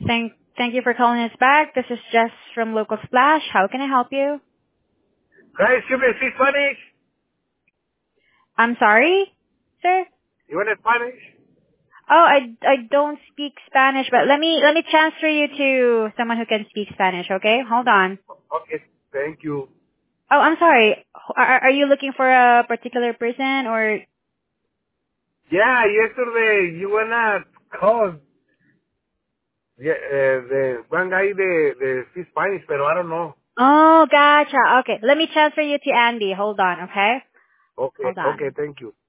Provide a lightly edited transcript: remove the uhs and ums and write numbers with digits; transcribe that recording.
Thank you for calling us back. This is Jess from Local Splash. How can I help you? Hi, excuse me, speak Spanish? I'm sorry, sir. You want Spanish? Oh, I don't speak Spanish, but let me transfer you to someone who can speak Spanish. Okay, hold on. Okay, thank you. Oh, I'm sorry. Are you looking for a particular person or? Yeah, yesterday you wanna call the one guy the speak Spanish, pero I don't know. Oh, gotcha. Okay, let me transfer you to Andy. Hold on. Okay, Okay, hold on. thank you.